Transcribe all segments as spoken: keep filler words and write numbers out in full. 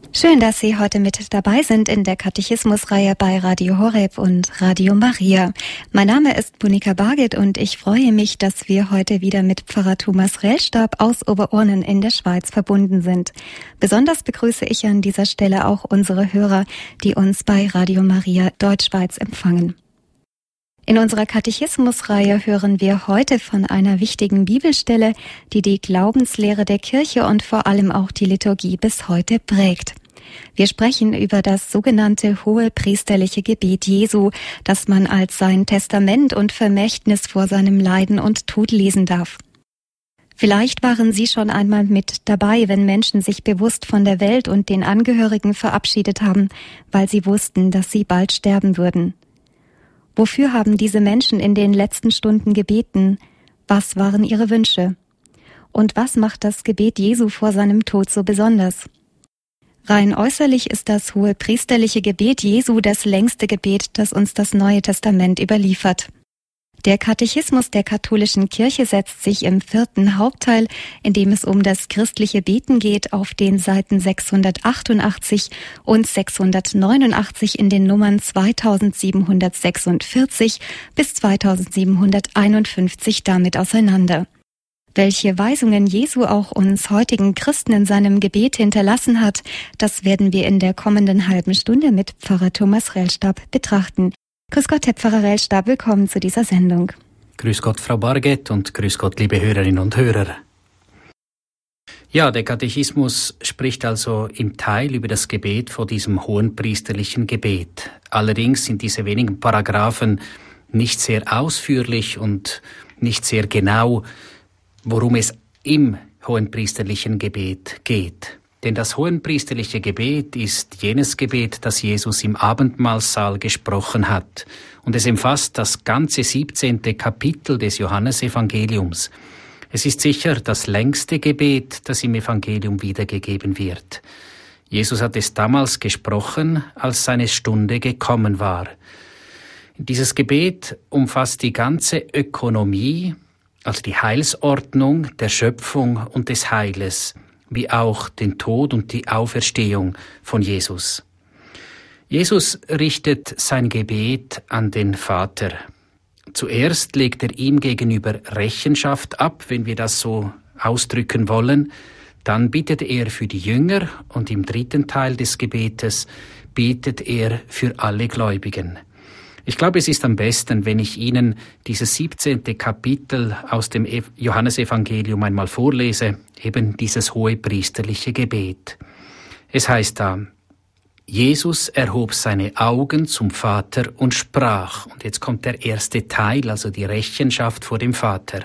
Schön, dass Sie heute mit dabei sind in der Katechismusreihe bei Radio Horeb und Radio Maria. Mein Name ist Monika Barget und ich freue mich, dass wir heute wieder mit Pfarrer Thomas Rellstab aus Oberurnen in der Schweiz verbunden sind. Besonders begrüße ich an dieser Stelle auch unsere Hörer, die uns bei Radio Maria Deutschschweiz empfangen. In unserer Katechismusreihe hören wir heute von einer wichtigen Bibelstelle, die die Glaubenslehre der Kirche und vor allem auch die Liturgie bis heute prägt. Wir sprechen über das sogenannte hohepriesterliche Gebet Jesu, das man als sein Testament und Vermächtnis vor seinem Leiden und Tod lesen darf. Vielleicht waren Sie schon einmal mit dabei, wenn Menschen sich bewusst von der Welt und den Angehörigen verabschiedet haben, weil sie wussten, dass sie bald sterben würden. Wofür haben diese Menschen in den letzten Stunden gebeten? Was waren ihre Wünsche? Und was macht das Gebet Jesu vor seinem Tod so besonders? Rein äußerlich ist das hohepriesterliche Gebet Jesu das längste Gebet, das uns das Neue Testament überliefert. Der Katechismus der katholischen Kirche setzt sich im vierten Hauptteil, in dem es um das christliche Beten geht, auf den Seiten sechshundertachtundachtzig und sechshundertneunundachtzig in den Nummern zweitausendsiebenhundertsechsundvierzig bis zweitausendsiebenhunderteinundfünfzig damit auseinander. Welche Weisungen Jesu auch uns heutigen Christen in seinem Gebet hinterlassen hat, das werden wir in der kommenden halben Stunde mit Pfarrer Thomas Rellstab betrachten. Grüß Gott, Herr Pfarrer Rellstab, willkommen zu dieser Sendung. Grüß Gott, Frau Barget, und grüß Gott, liebe Hörerinnen und Hörer. Ja, der Katechismus spricht also im Teil über das Gebet vor diesem hohenpriesterlichen Gebet. Allerdings sind diese wenigen Paragraphen nicht sehr ausführlich und nicht sehr genau, worum es im hohenpriesterlichen Gebet geht. Denn das hohenpriesterliche Gebet ist jenes Gebet, das Jesus im Abendmahlsaal gesprochen hat. Und es umfasst das ganze siebzehnte Kapitel des Johannesevangeliums. Es ist sicher das längste Gebet, das im Evangelium wiedergegeben wird. Jesus hat es damals gesprochen, als seine Stunde gekommen war. Dieses Gebet umfasst die ganze Ökonomie, also die Heilsordnung der Schöpfung und des Heiles, wie auch den Tod und die Auferstehung von Jesus. Jesus richtet sein Gebet an den Vater. Zuerst legt er ihm gegenüber Rechenschaft ab, wenn wir das so ausdrücken wollen. Dann bittet er für die Jünger und im dritten Teil des Gebetes betet er für alle Gläubigen. Ich glaube, es ist am besten, wenn ich Ihnen dieses siebzehnte Kapitel aus dem Johannesevangelium einmal vorlese, eben dieses hohepriesterliche Gebet. Es heißt da: Jesus erhob seine Augen zum Vater und sprach, und jetzt kommt der erste Teil, also die Rechenschaft vor dem Vater: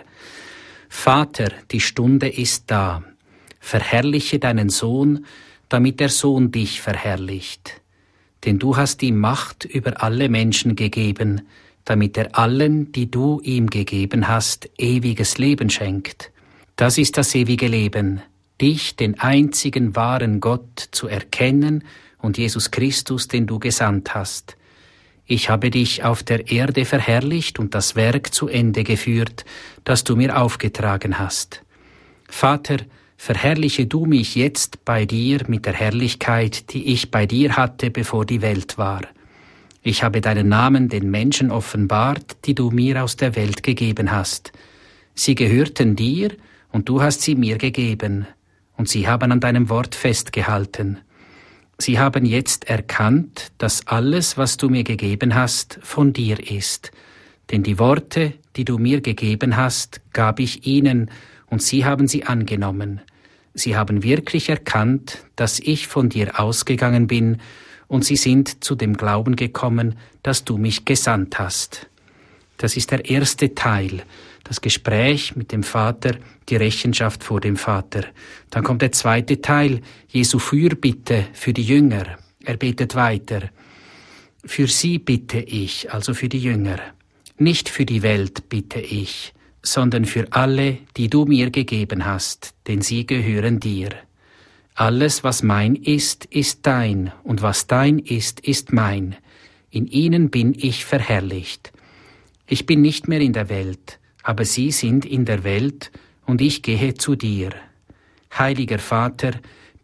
Vater, die Stunde ist da, verherrliche deinen Sohn, damit der Sohn dich verherrlicht. Denn du hast ihm Macht über alle Menschen gegeben, damit er allen, die du ihm gegeben hast, ewiges Leben schenkt. Das ist das ewige Leben, dich, den einzigen wahren Gott, zu erkennen und Jesus Christus, den du gesandt hast. Ich habe dich auf der Erde verherrlicht und das Werk zu Ende geführt, das du mir aufgetragen hast. Vater, verherrliche du mich jetzt bei dir mit der Herrlichkeit, die ich bei dir hatte, bevor die Welt war. Ich habe deinen Namen den Menschen offenbart, die du mir aus der Welt gegeben hast. Sie gehörten dir, und du hast sie mir gegeben, und sie haben an deinem Wort festgehalten. Sie haben jetzt erkannt, dass alles, was du mir gegeben hast, von dir ist. Denn die Worte, die du mir gegeben hast, gab ich ihnen, und sie haben sie angenommen. Sie haben wirklich erkannt, dass ich von dir ausgegangen bin, und sie sind zu dem Glauben gekommen, dass du mich gesandt hast. Das ist der erste Teil, das Gespräch mit dem Vater, die Rechenschaft vor dem Vater. Dann kommt der zweite Teil, Jesu Fürbitte für die Jünger. Er betet weiter: Für sie bitte ich, also für die Jünger. Nicht für die Welt bitte ich, sondern für alle, die du mir gegeben hast, denn sie gehören dir. Alles, was mein ist, ist dein, und was dein ist, ist mein. In ihnen bin ich verherrlicht. Ich bin nicht mehr in der Welt, aber sie sind in der Welt, und ich gehe zu dir. Heiliger Vater,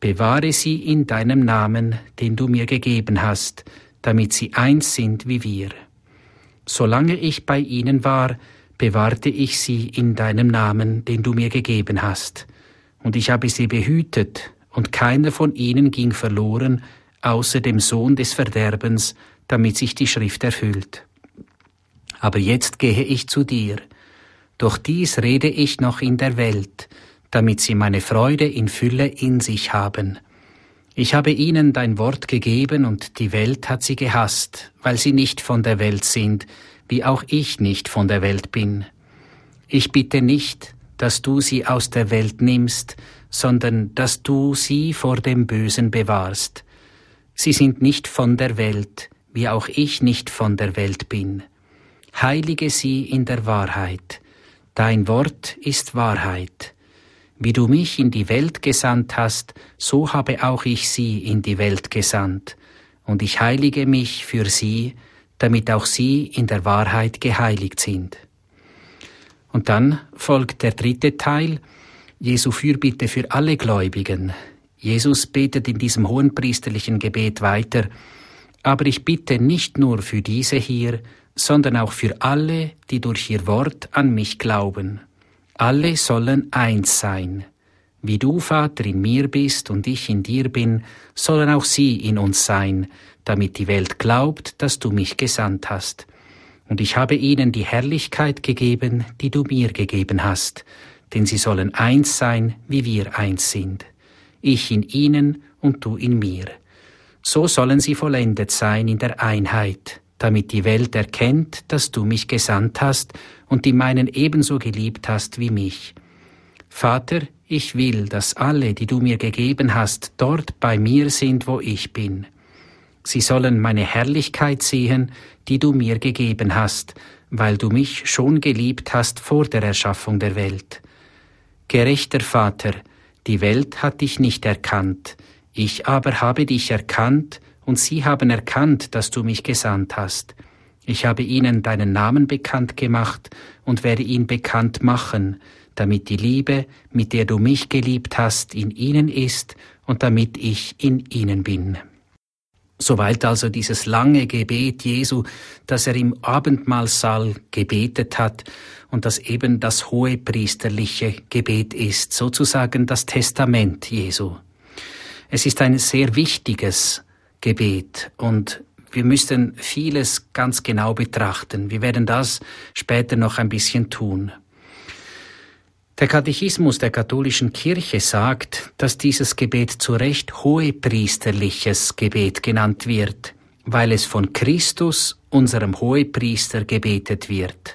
bewahre sie in deinem Namen, den du mir gegeben hast, damit sie eins sind wie wir. Solange ich bei ihnen war, bewahrte ich sie in deinem Namen, den du mir gegeben hast. Und ich habe sie behütet, und keiner von ihnen ging verloren, außer dem Sohn des Verderbens, damit sich die Schrift erfüllt. Aber jetzt gehe ich zu dir. Doch dies rede ich noch in der Welt, damit sie meine Freude in Fülle in sich haben. Ich habe ihnen dein Wort gegeben, und die Welt hat sie gehasst, weil sie nicht von der Welt sind, wie auch ich nicht von der Welt bin. Ich bitte nicht, dass du sie aus der Welt nimmst, sondern dass du sie vor dem Bösen bewahrst. Sie sind nicht von der Welt, wie auch ich nicht von der Welt bin. Heilige sie in der Wahrheit. Dein Wort ist Wahrheit. Wie du mich in die Welt gesandt hast, so habe auch ich sie in die Welt gesandt. Und ich heilige mich für sie, damit auch sie in der Wahrheit geheiligt sind. Und dann folgt der dritte Teil, Jesu Fürbitte für alle Gläubigen. Jesus betet in diesem hohenpriesterlichen Gebet weiter, aber ich bitte nicht nur für diese hier, sondern auch für alle, die durch ihr Wort an mich glauben. Alle sollen eins sein. Wie du, Vater, in mir bist und ich in dir bin, sollen auch sie in uns sein, damit die Welt glaubt, dass du mich gesandt hast. Und ich habe ihnen die Herrlichkeit gegeben, die du mir gegeben hast, denn sie sollen eins sein, wie wir eins sind. Ich in ihnen und du in mir. So sollen sie vollendet sein in der Einheit, damit die Welt erkennt, dass du mich gesandt hast und die meinen ebenso geliebt hast wie mich. Vater, ich will, dass alle, die du mir gegeben hast, dort bei mir sind, wo ich bin. Sie sollen meine Herrlichkeit sehen, die du mir gegeben hast, weil du mich schon geliebt hast vor der Erschaffung der Welt. Gerechter Vater, die Welt hat dich nicht erkannt, ich aber habe dich erkannt, und sie haben erkannt, dass du mich gesandt hast. Ich habe ihnen deinen Namen bekannt gemacht und werde ihn bekannt machen, damit die Liebe, mit der du mich geliebt hast, in ihnen ist und damit ich in ihnen bin. Soweit also dieses lange Gebet Jesu, das er im Abendmahlsaal gebetet hat und das eben das hohepriesterliche Gebet ist, sozusagen das Testament Jesu. Es ist ein sehr wichtiges Gebet und wir müssten vieles ganz genau betrachten. Wir werden das später noch ein bisschen tun. Der Katechismus der katholischen Kirche sagt, dass dieses Gebet zu Recht hohepriesterliches Gebet genannt wird, weil es von Christus, unserem Hohepriester, gebetet wird.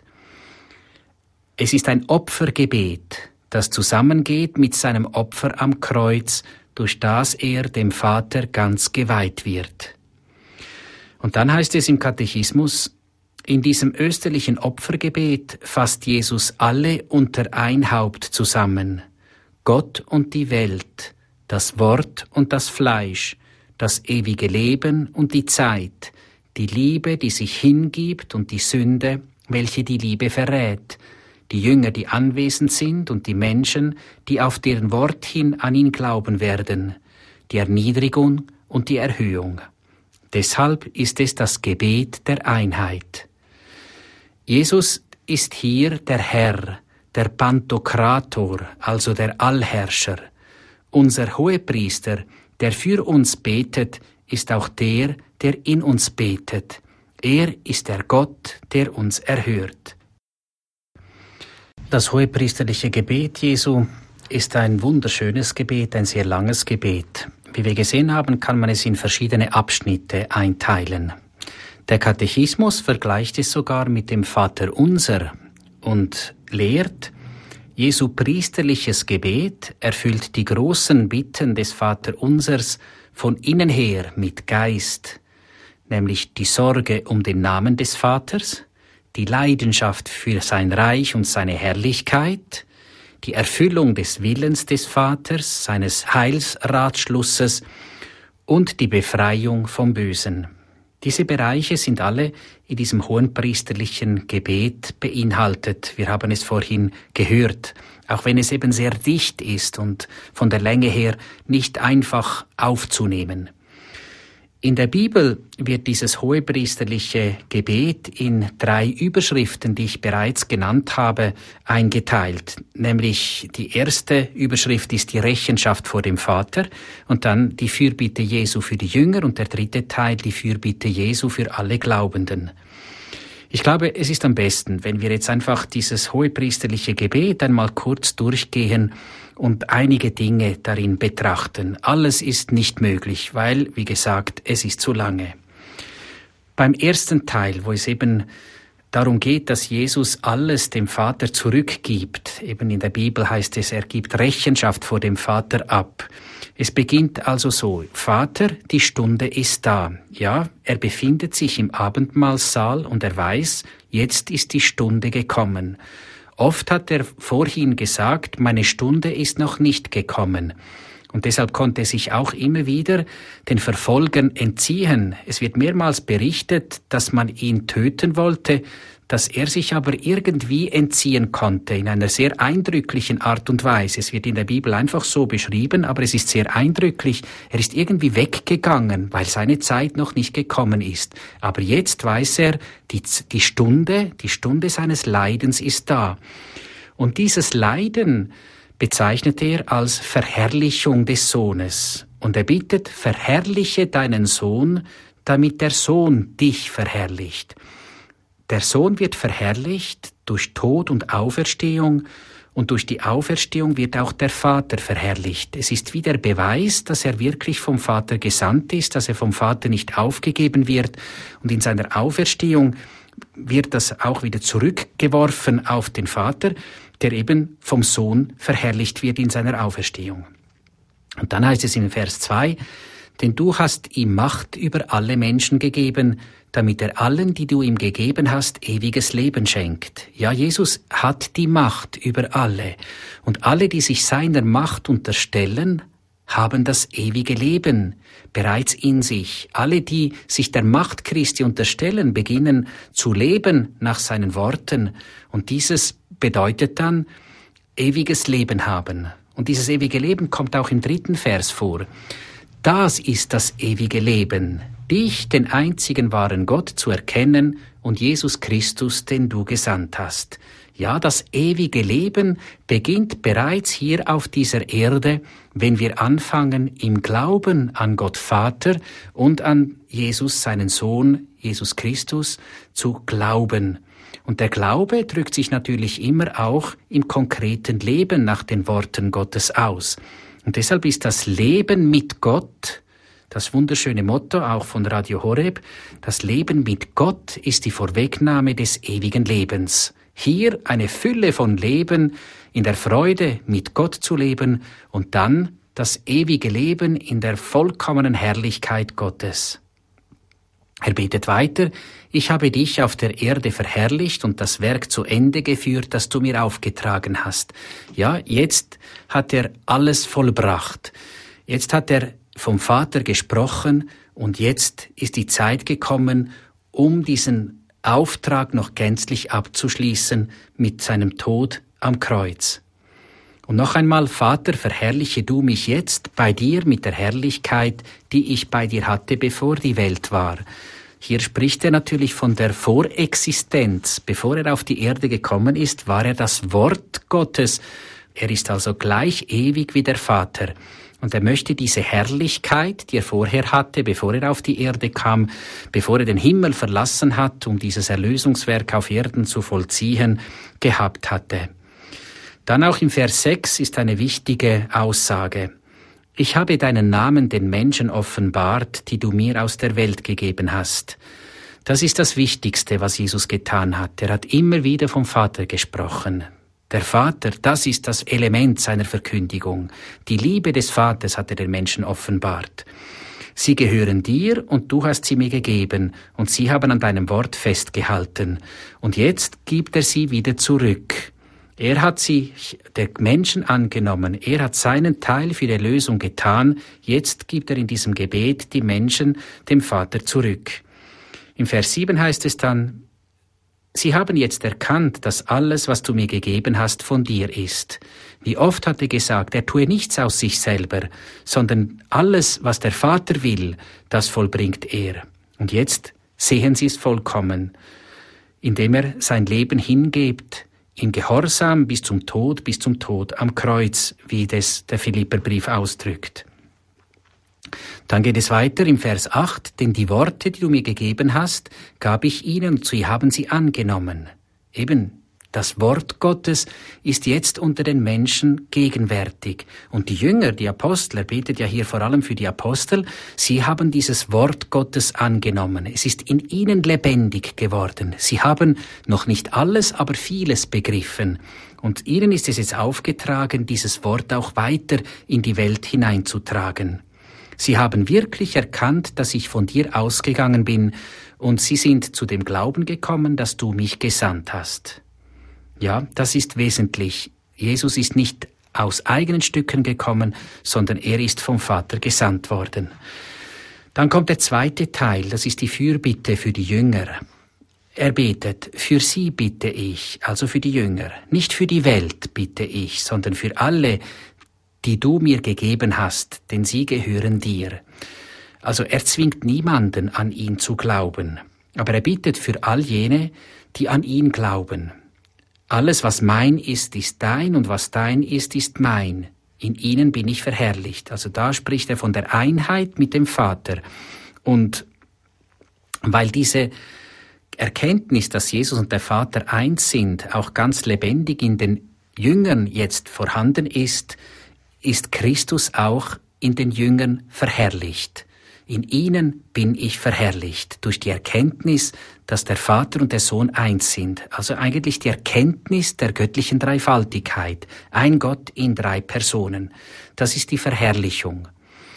Es ist ein Opfergebet, das zusammengeht mit seinem Opfer am Kreuz, durch das er dem Vater ganz geweiht wird. Und dann heißt es im Katechismus, in diesem österlichen Opfergebet fasst Jesus alle unter ein Haupt zusammen. Gott und die Welt, das Wort und das Fleisch, das ewige Leben und die Zeit, die Liebe, die sich hingibt und die Sünde, welche die Liebe verrät, die Jünger, die anwesend sind und die Menschen, die auf deren Wort hin an ihn glauben werden, die Erniedrigung und die Erhöhung. Deshalb ist es das Gebet der Einheit. Jesus ist hier der Herr, der Pantokrator, also der Allherrscher. Unser Hohepriester, der für uns betet, ist auch der, der in uns betet. Er ist der Gott, der uns erhört. Das hohepriesterliche Gebet Jesu ist ein wunderschönes Gebet, ein sehr langes Gebet. Wie wir gesehen haben, kann man es in verschiedene Abschnitte einteilen. Der Katechismus vergleicht es sogar mit dem Vaterunser und lehrt, Jesu priesterliches Gebet erfüllt die großen Bitten des Vaterunsers von innen her mit Geist, nämlich die Sorge um den Namen des Vaters, die Leidenschaft für sein Reich und seine Herrlichkeit, die Erfüllung des Willens des Vaters, seines Heilsratschlusses und die Befreiung vom Bösen. Diese Bereiche sind alle in diesem hohenpriesterlichen Gebet beinhaltet. Wir haben es vorhin gehört, auch wenn es eben sehr dicht ist und von der Länge her nicht einfach aufzunehmen. In der Bibel wird dieses hohepriesterliche Gebet in drei Überschriften, die ich bereits genannt habe, eingeteilt. Nämlich die erste Überschrift ist die Rechenschaft vor dem Vater und dann die Fürbitte Jesu für die Jünger und der dritte Teil die Fürbitte Jesu für alle Glaubenden. Ich glaube, es ist am besten, wenn wir jetzt einfach dieses hohepriesterliche Gebet einmal kurz durchgehen und einige Dinge darin betrachten. Alles ist nicht möglich, weil, wie gesagt, es ist zu lange. Beim ersten Teil, wo es eben darum geht, dass Jesus alles dem Vater zurückgibt, eben in der Bibel heißt es, er gibt Rechenschaft vor dem Vater ab. Es beginnt also so: Vater, die Stunde ist da. Ja, er befindet sich im Abendmahlsaal und er weiß, jetzt ist die Stunde gekommen. Oft hat er vorhin gesagt, meine Stunde ist noch nicht gekommen. Und deshalb konnte er sich auch immer wieder den Verfolgern entziehen. Es wird mehrmals berichtet, dass man ihn töten wollte, dass er sich aber irgendwie entziehen konnte, in einer sehr eindrücklichen Art und Weise. Es wird in der Bibel einfach so beschrieben, aber es ist sehr eindrücklich. Er ist irgendwie weggegangen, weil seine Zeit noch nicht gekommen ist. Aber jetzt weiß er, die, die Stunde, die Stunde seines Leidens ist da. Und dieses Leiden bezeichnet er als Verherrlichung des Sohnes. Und er bittet, verherrliche deinen Sohn, damit der Sohn dich verherrlicht. Der Sohn wird verherrlicht durch Tod und Auferstehung und durch die Auferstehung wird auch der Vater verherrlicht. Es ist wie der Beweis, dass er wirklich vom Vater gesandt ist, dass er vom Vater nicht aufgegeben wird und in seiner Auferstehung wird das auch wieder zurückgeworfen auf den Vater, der eben vom Sohn verherrlicht wird in seiner Auferstehung. Und dann heißt es in Vers zwei, denn du hast ihm Macht über alle Menschen gegeben, damit er allen, die du ihm gegeben hast, ewiges Leben schenkt. Ja, Jesus hat die Macht über alle. Und alle, die sich seiner Macht unterstellen, haben das ewige Leben bereits in sich. Alle, die sich der Macht Christi unterstellen, beginnen zu leben nach seinen Worten. Und dieses bedeutet dann ewiges Leben haben. Und dieses ewige Leben kommt auch im dritten Vers vor. Das ist das ewige Leben, dich, den einzigen wahren Gott, zu erkennen und Jesus Christus, den du gesandt hast. Ja, das ewige Leben beginnt bereits hier auf dieser Erde, wenn wir anfangen, im Glauben an Gott Vater und an Jesus, seinen Sohn, Jesus Christus, zu glauben. Und der Glaube drückt sich natürlich immer auch im konkreten Leben nach den Worten Gottes aus. Und deshalb ist das Leben mit Gott, das wunderschöne Motto auch von Radio Horeb, das Leben mit Gott ist die Vorwegnahme des ewigen Lebens. Hier eine Fülle von Leben, in der Freude mit Gott zu leben und dann das ewige Leben in der vollkommenen Herrlichkeit Gottes. Er betet weiter, ich habe dich auf der Erde verherrlicht und das Werk zu Ende geführt, das du mir aufgetragen hast. Ja, jetzt hat er alles vollbracht. Jetzt hat er vom Vater gesprochen und jetzt ist die Zeit gekommen, um diesen Auftrag noch gänzlich abzuschließen mit seinem Tod am Kreuz. Und noch einmal, Vater, verherrliche du mich jetzt bei dir mit der Herrlichkeit, die ich bei dir hatte, bevor die Welt war. Hier spricht er natürlich von der Vorexistenz. Bevor er auf die Erde gekommen ist, war er das Wort Gottes. Er ist also gleich ewig wie der Vater. Und er möchte diese Herrlichkeit, die er vorher hatte, bevor er auf die Erde kam, bevor er den Himmel verlassen hat, um dieses Erlösungswerk auf Erden zu vollziehen, gehabt hatte. Dann auch im Vers sechs ist eine wichtige Aussage. Ich habe deinen Namen den Menschen offenbart, die du mir aus der Welt gegeben hast. Das ist das Wichtigste, was Jesus getan hat. Er hat immer wieder vom Vater gesprochen. Der Vater, das ist das Element seiner Verkündigung. Die Liebe des Vaters hat er den Menschen offenbart. Sie gehören dir und du hast sie mir gegeben und sie haben an deinem Wort festgehalten. Und jetzt gibt er sie wieder zurück. Er hat sich der Menschen angenommen. Er hat seinen Teil für die Erlösung getan. Jetzt gibt er in diesem Gebet die Menschen dem Vater zurück. Im Vers sieben heißt es dann, Sie haben jetzt erkannt, dass alles, was du mir gegeben hast, von dir ist. Wie oft hat er gesagt, er tue nichts aus sich selber, sondern alles, was der Vater will, das vollbringt er. Und jetzt sehen Sie es vollkommen, indem er sein Leben hingibt, im Gehorsam bis zum Tod, bis zum Tod am Kreuz, wie das der Philipperbrief ausdrückt. Dann geht es weiter im Vers acht, denn die Worte, die du mir gegeben hast, gab ich ihnen und sie haben sie angenommen. Eben, das Wort Gottes ist jetzt unter den Menschen gegenwärtig. Und die Jünger, die Apostel, er betet ja hier vor allem für die Apostel, sie haben dieses Wort Gottes angenommen. Es ist in ihnen lebendig geworden. Sie haben noch nicht alles, aber vieles begriffen. Und ihnen ist es jetzt aufgetragen, dieses Wort auch weiter in die Welt hineinzutragen. Sie haben wirklich erkannt, dass ich von dir ausgegangen bin, und sie sind zu dem Glauben gekommen, dass du mich gesandt hast. Ja, das ist wesentlich. Jesus ist nicht aus eigenen Stücken gekommen, sondern er ist vom Vater gesandt worden. Dann kommt der zweite Teil, das ist die Fürbitte für die Jünger. Er betet, für sie bitte ich, also für die Jünger, nicht für die Welt bitte ich, sondern für alle, die du mir gegeben hast, denn sie gehören dir. Also er zwingt niemanden, an ihn zu glauben, aber er bittet für all jene, die an ihn glauben. Alles, was mein ist, ist dein, und was dein ist, ist mein. In ihnen bin ich verherrlicht. Also da spricht er von der Einheit mit dem Vater. Und weil diese Erkenntnis, dass Jesus und der Vater eins sind, auch ganz lebendig in den Jüngern jetzt vorhanden ist, ist Christus auch in den Jüngern verherrlicht. In ihnen bin ich verherrlicht, durch die Erkenntnis, dass der Vater und der Sohn eins sind. Also eigentlich die Erkenntnis der göttlichen Dreifaltigkeit. Ein Gott in drei Personen. Das ist die Verherrlichung.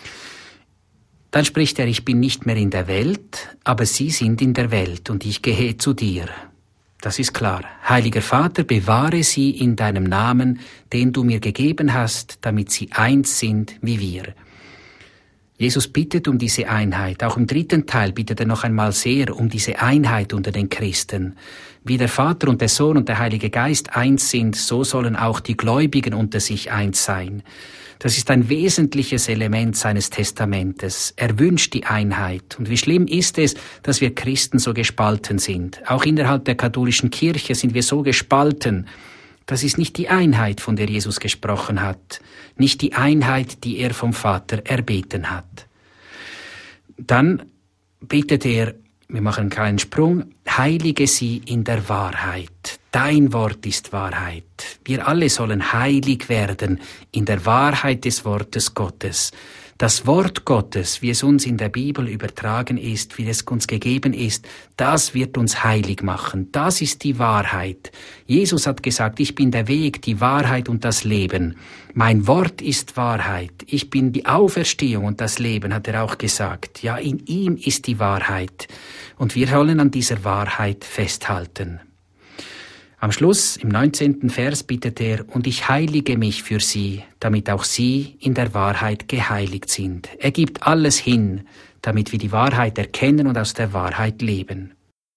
Dann spricht er, ich bin nicht mehr in der Welt, aber sie sind in der Welt und ich gehe zu dir. Das ist klar. Heiliger Vater, bewahre sie in deinem Namen, den du mir gegeben hast, damit sie eins sind wie wir. Jesus bittet um diese Einheit. Auch im dritten Teil bittet er noch einmal sehr um diese Einheit unter den Christen. Wie der Vater und der Sohn und der Heilige Geist eins sind, so sollen auch die Gläubigen unter sich eins sein. Das ist ein wesentliches Element seines Testamentes. Er wünscht die Einheit. Und wie schlimm ist es, dass wir Christen so gespalten sind. Auch innerhalb der katholischen Kirche sind wir so gespalten. Das ist nicht die Einheit, von der Jesus gesprochen hat. Nicht die Einheit, die er vom Vater erbeten hat. Dann bittet er, wir machen einen kleinen Sprung, heilige sie in der Wahrheit. Dein Wort ist Wahrheit. Wir alle sollen heilig werden in der Wahrheit des Wortes Gottes. Das Wort Gottes, wie es uns in der Bibel übertragen ist, wie es uns gegeben ist, das wird uns heilig machen. Das ist die Wahrheit. Jesus hat gesagt, ich bin der Weg, die Wahrheit und das Leben. Mein Wort ist Wahrheit. Ich bin die Auferstehung und das Leben, hat er auch gesagt. Ja, in ihm ist die Wahrheit. Und wir sollen an dieser Wahrheit festhalten. Am Schluss, im neunzehnten Vers, bittet er, und ich heilige mich für sie, damit auch sie in der Wahrheit geheiligt sind. Er gibt alles hin, damit wir die Wahrheit erkennen und aus der Wahrheit leben.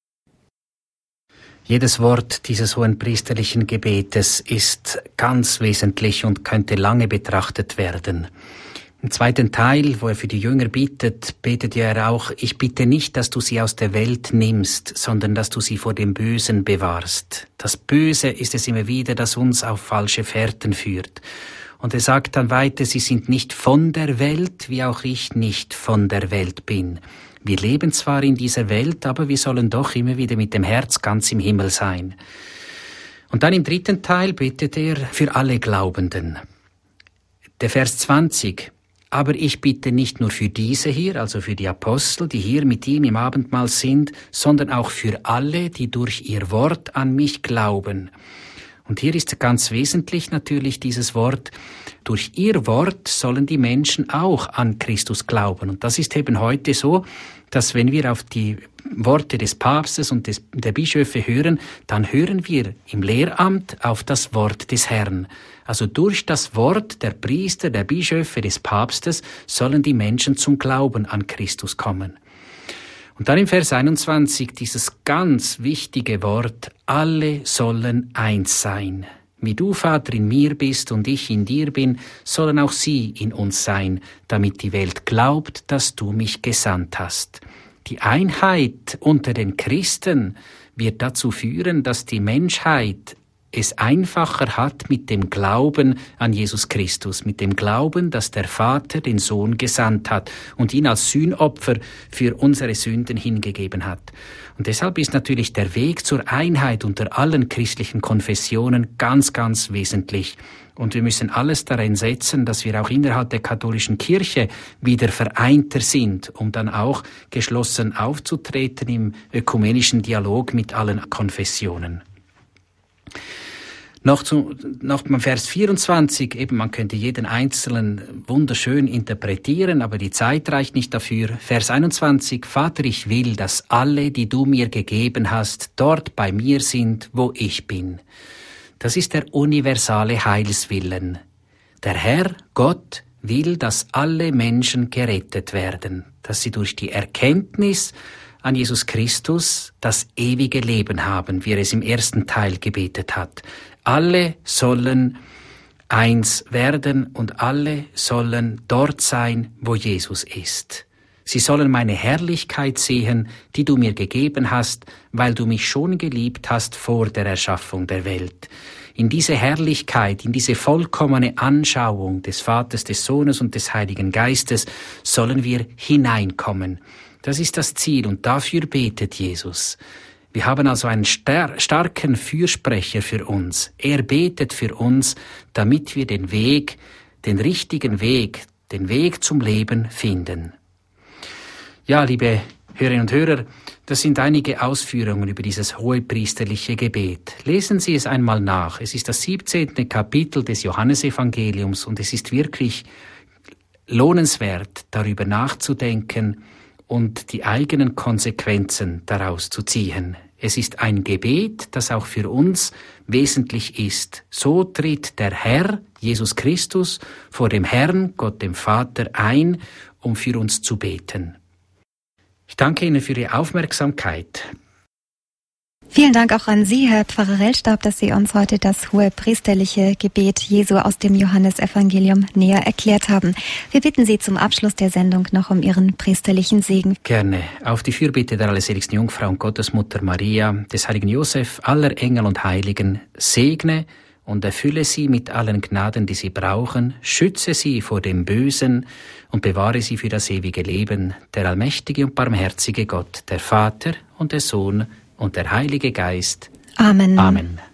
Jedes Wort dieses hohenpriesterlichen Gebetes ist ganz wesentlich und könnte lange betrachtet werden. Im zweiten Teil, wo er für die Jünger bittet, betet er auch, ich bitte nicht, dass du sie aus der Welt nimmst, sondern dass du sie vor dem Bösen bewahrst. Das Böse ist es immer wieder, das uns auf falsche Fährten führt. Und er sagt dann weiter, sie sind nicht von der Welt, wie auch ich nicht von der Welt bin. Wir leben zwar in dieser Welt, aber wir sollen doch immer wieder mit dem Herz ganz im Himmel sein. Und dann im dritten Teil betet er für alle Glaubenden. Der Vers zwanzig. Aber ich bitte nicht nur für diese hier, also für die Apostel, die hier mit ihm im Abendmahl sind, sondern auch für alle, die durch ihr Wort an mich glauben. Und hier ist ganz wesentlich natürlich dieses Wort, durch ihr Wort sollen die Menschen auch an Christus glauben. Und das ist eben heute so, dass wenn wir auf die Worte des Papstes und des, der Bischöfe hören, dann hören wir im Lehramt auf das Wort des Herrn. Also durch das Wort der Priester, der Bischöfe, des Papstes sollen die Menschen zum Glauben an Christus kommen. Und dann im Vers einundzwanzig dieses ganz wichtige Wort, alle sollen eins sein. Wie du, Vater, in mir bist und ich in dir bin, sollen auch sie in uns sein, damit die Welt glaubt, dass du mich gesandt hast. Die Einheit unter den Christen wird dazu führen, dass die Menschheit es einfacher hat mit dem Glauben an Jesus Christus, mit dem Glauben, dass der Vater den Sohn gesandt hat und ihn als Sühnopfer für unsere Sünden hingegeben hat. Und deshalb ist natürlich der Weg zur Einheit unter allen christlichen Konfessionen ganz, ganz wesentlich. Und wir müssen alles darin setzen, dass wir auch innerhalb der katholischen Kirche wieder vereinter sind, um dann auch geschlossen aufzutreten im ökumenischen Dialog mit allen Konfessionen. Noch zu, noch beim Vers vierundzwanzig, eben, man könnte jeden einzelnen wunderschön interpretieren, aber die Zeit reicht nicht dafür. Vers einundzwanzig, Vater, ich will, dass alle, die du mir gegeben hast, dort bei mir sind, wo ich bin. Das ist der universale Heilswillen. Der Herr, Gott, will, dass alle Menschen gerettet werden, dass sie durch die Erkenntnis an Jesus Christus das ewige Leben haben, wie er es im ersten Teil gebetet hat. Alle sollen eins werden und alle sollen dort sein, wo Jesus ist. Sie sollen meine Herrlichkeit sehen, die du mir gegeben hast, weil du mich schon geliebt hast vor der Erschaffung der Welt. In diese Herrlichkeit, in diese vollkommene Anschauung des Vaters, des Sohnes und des Heiligen Geistes sollen wir hineinkommen. Das ist das Ziel und dafür betet Jesus. Wir haben also einen star- starken Fürsprecher für uns. Er betet für uns, damit wir den Weg, den richtigen Weg, den Weg zum Leben finden. Ja, liebe Hörerinnen und Hörer, das sind einige Ausführungen über dieses hohepriesterliche Gebet. Lesen Sie es einmal nach. Es ist das siebzehnte Kapitel des Johannesevangeliums und es ist wirklich lohnenswert, darüber nachzudenken und die eigenen Konsequenzen daraus zu ziehen. Es ist ein Gebet, das auch für uns wesentlich ist. So tritt der Herr, Jesus Christus, vor dem Herrn, Gott dem Vater, ein, um für uns zu beten. Ich danke Ihnen für Ihre Aufmerksamkeit. Vielen Dank auch an Sie, Herr Pfarrer Rellstab, dass Sie uns heute das hohepriesterliche Gebet Jesu aus dem Johannesevangelium näher erklärt haben. Wir bitten Sie zum Abschluss der Sendung noch um Ihren priesterlichen Segen. Gerne. Auf die Fürbitte der allerseligsten Jungfrau und Gottesmutter Maria, des heiligen Josef, aller Engel und Heiligen, segne und erfülle sie mit allen Gnaden, die sie brauchen, schütze sie vor dem Bösen und bewahre sie für das ewige Leben, der allmächtige und barmherzige Gott, der Vater und der Sohn und der Heilige Geist. Amen. Amen.